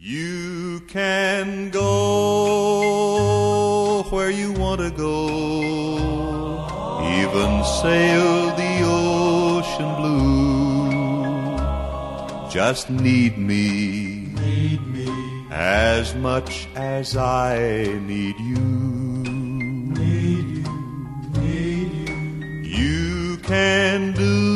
You can go where you want to go, even sail the ocean blue. Just need me as much as I need you. You can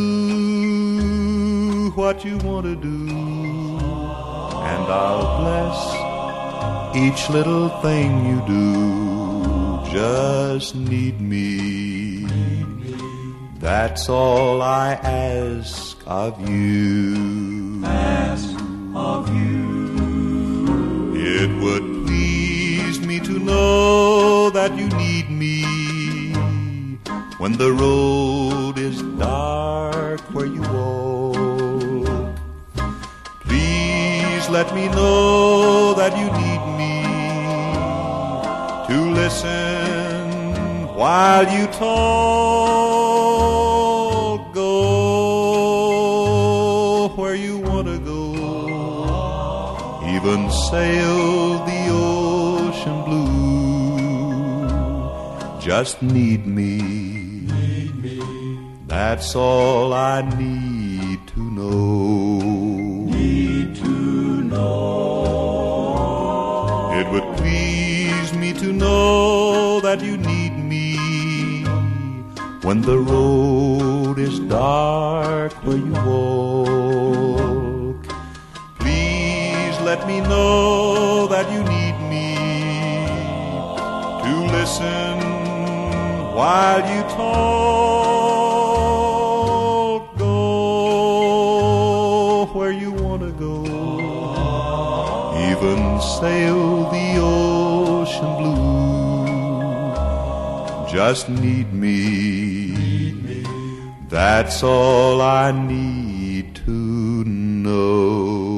do what you want to do, and I'll bless each little thing you do. Just need me, that's all I ask of you. It would please me to know that you need me when the road is dark where you walk. Please let me know that you need me to listen while you talk. Go where you want to go, even sail the ocean blue. Just need me, that's all I need to know. It would please me to know that you need me when the road is dark where you walk. Please let me know that you need me to listen while you talk. Go where you want to go, even sail the ocean blue. Just need me, that's all I need to know.